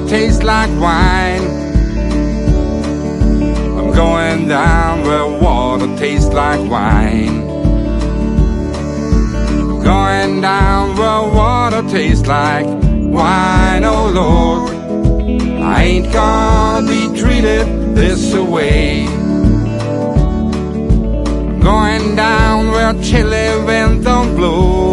tastes like wine. I'm going down where water tastes like wine. I'm going down where water tastes like wine, oh Lord. I ain't gonna be treated this way. I'm going down where chilly winds don't blow.